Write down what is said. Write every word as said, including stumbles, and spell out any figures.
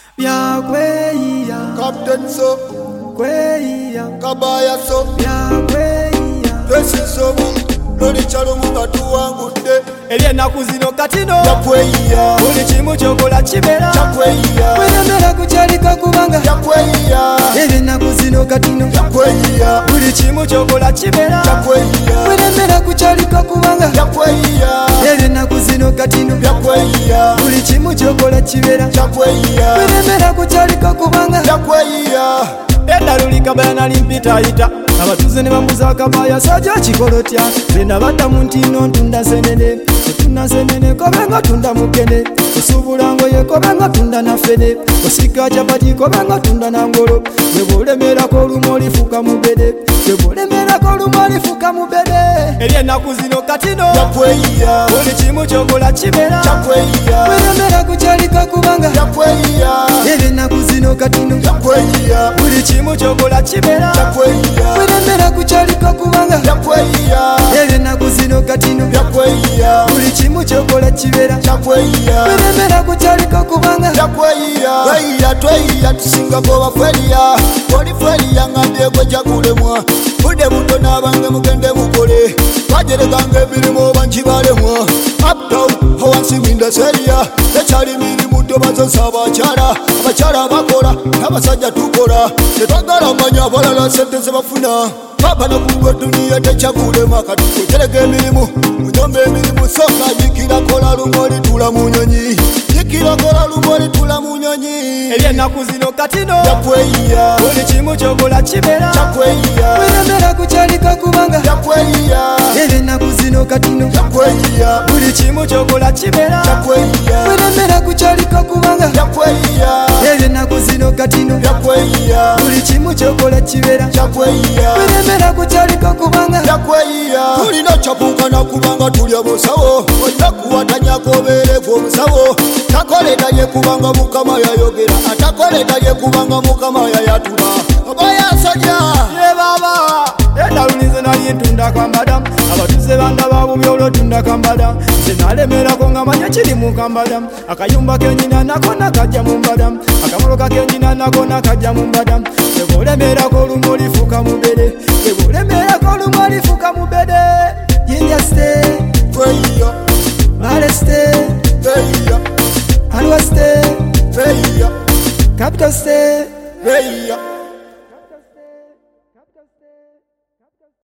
Bya kweyiya Captain so kweyiya Kabaya so bya kweyiya Twesizo Loli chalo mungatu wangudde Elyenaku zino katino Yakweyiya buli kimu kyokola kibera Yakweyiya wenemera kukyalika kubanga Yakweyiya Elyenaku zino katino Yakweyiya buli kimu kyokola kibera Yakweyiya wenemera kukyalika kubanga Yakweyiya Elyenaku zino katino Yakweyiya buli kimu kyokola kibera Yakweyiya wenemera kukyalika kubanga Yakweyiya Edda luli Kabaya nali mpitayita abatuze ne bamuza Kabaya sajja kikola otya zena badda mu ntino ntunda nsenene otunda nsenene kobenga tunda mukene osuubula ngoye kobenga tunda nafene osika capati kobenga tunda nangolo bwebolemerako olumu olifuka mubede bwebolemerako olumu olifuka mubede eryenaku zino katino Yakweyiya buli kimu kyokola kibera Yakweyiya wenemera kukyalika kubanga Yakweyiya eryenaku zino katino Yakweyiya buli kimu kyokola kibera Yakweyiya wenemera kukyalika kubanga Yakweyiya eryenaku zino katino Yakweyiya buli kimu kyokola kibera Yakweyiya wenemera kukyalika kubanga Yakweyiya Tweyiya tweyiya tusingako baferiya oli feriya ngambye gwe kyakulemwa budde buto n'abange mugende mukole twajerekanga emirimu oba nkibalemwa uptown awansi windaseriya tekyali mirimu tobazosa abakyala abakyala bakola n'abasajja tukola tetwagala manya abalala sente zebafuna papa nakulwa duniya tekyakulema katukutereka emirimu munyomba emirimu soka yikira kola lumoli tula mu nyonyi yikira kola lumoli tula mu nyonyi eryenaku zino katino Yakweyiya buli kimu kyokola kibera Yakweyiya wenemera kukyalika kubanga Yakweyiya eryenaku zino katino Yakweyiya buli kimu kyokola kibera Yakweyiya wenemera kukyalika kubanga Yakweyiya eryenaku zino katino Yakweyiya buli kimu kyokola kibera Yakweyiya wenemera kukyalika kubanga Yakweyiya tulina kyapunkana kubanga tulya busawo olina kuwatanyako obeereku omusawo takoleta ye kubanga mukama yayogera atakoleta ye kubanga mukama yayatula oba yasajja ye baba edda lulize nali ntunda kambada abatuze bandaba bubi olwotunda kambada nze nalemerako nga manya kiri mu kambada akayumba kenyina nako nakajja mu mbada akamoloka kenyina nako nakajja mu mbada ebolemerako olumu olifuka mubede ebolemerako olumu olifuka mubede Jinja stay Tweyiya Bale stay Tweyiya Alwa stay Tweyiya Capital stay Tweyiya